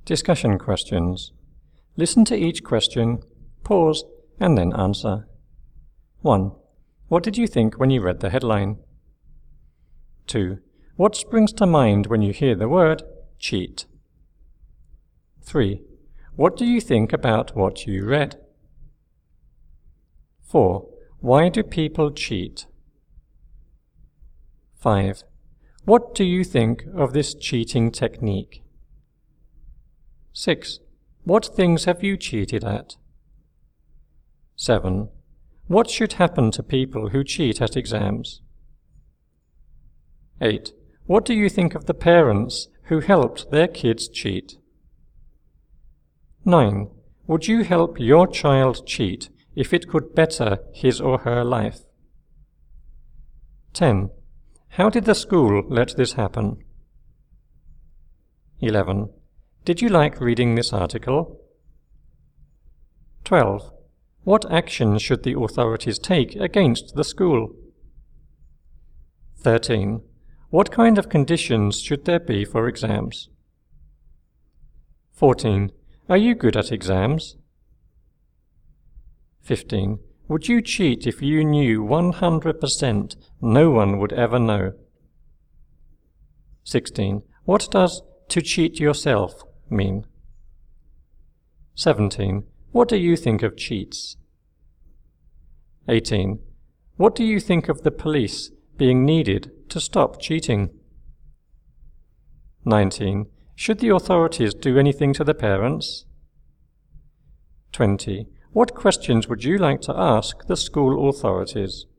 Discussion questions. Listen to each question, pause, and then answer. 1. What did you think when you read the headline? 2. What springs to mind when you hear the word cheat? 3. What do you think about what you read? 4. Why do people cheat? 5. What do you think of this cheating technique? 6. What things have you cheated at? 7. What should happen to people who cheat at exams? 8. What do you think of the parents who helped their kids cheat? 9. Would you help your child cheat if it could better his or her life? 10. How did the school let this happen? 11. Did you like reading this article? 12. What action should the authorities take against the school? 13. What kind of conditions should there be for exams? 14. Are you good at exams? 15. Would you cheat if you knew 100% no one would ever know? 16. What does to cheat yourself mean? 17. What do you think of cheats? 18. What do you think of the police being needed to stop cheating? 19. Should the authorities do anything to the parents? 20. What questions would you like to ask the school authorities?